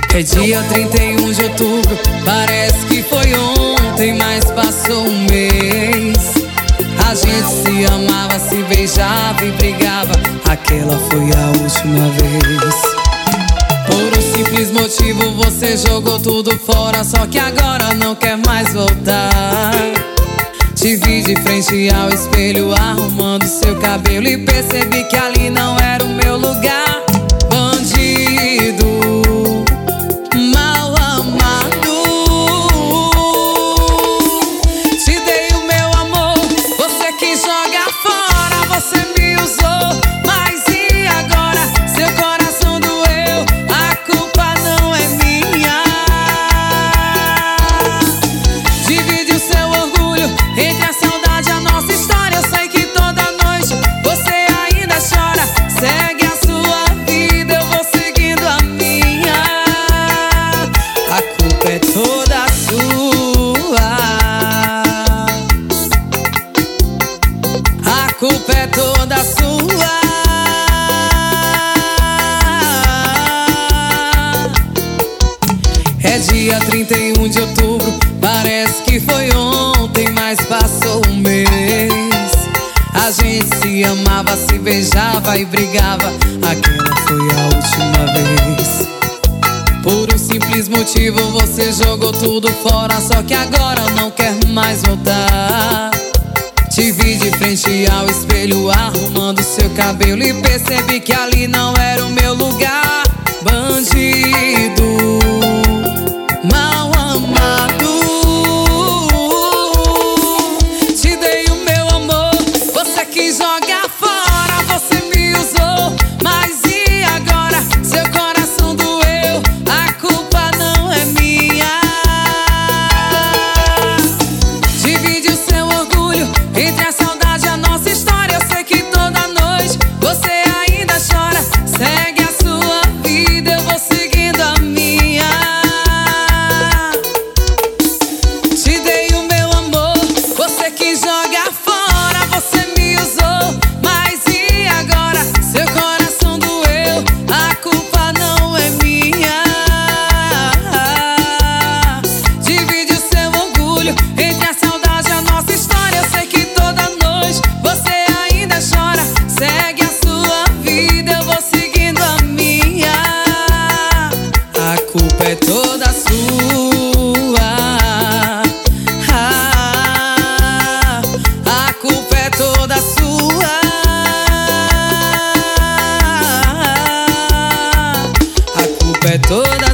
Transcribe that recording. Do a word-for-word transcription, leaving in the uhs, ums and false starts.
É dia trinta e um de outubro, parece que foi ontem, mas passou um mês. A gente se amava, se beijava e brigava, aquela foi a última vez. Por um simples motivo você jogou tudo fora, só que agora não quer mais voltar. Te vi de frente ao espelho arrumando seu cabelo e percebi que ali não era o meu lugar. Bandido, mal amado, te dei o meu amor, você quis jogar fora, você me usou, mas e agora? Seu coração doeu, a culpa não é minha. Divide o seu orgulho entre a saudade e a nossa história. Eu sei que toda noite você ainda chora. Segue a sua vida, eu vou seguindo a minha. A culpa é toda sua. A culpa é toda sua. É dia trinta e um de outubro, parece que foi ontem, mas passou um mês. A gente se amava, se beijava e brigava, aquela foi a última vez. Por um simples motivo você jogou tudo fora, só que agora não quer mais voltar. Te vi de frente ao espelho arrumando seu cabelo e percebi que ali não era o meu lugar. Bandido, mal amado, te dei o meu amor, você quis jogar fora, você me usou, mas e agora? Seu coração doeu, a culpa não é minha. Divide o seu orgulho entre a saudade e a nossa história. Eu sei que toda noite você ainda chora. Segue a sua vida, eu vou seguindo a minha. Te dei o meu amor, você quis jogar fora, você me usou, mas e agora? Seu coração doeu, a culpa não é minha. Divide o seu orgulho entre a saudade e a nossa história. Eu sei que toda noite você ainda chora. Segue a sua vida, eu vou seguindo a minha. A culpa é toda sua. Ah, a culpa é toda sua. A culpa é toda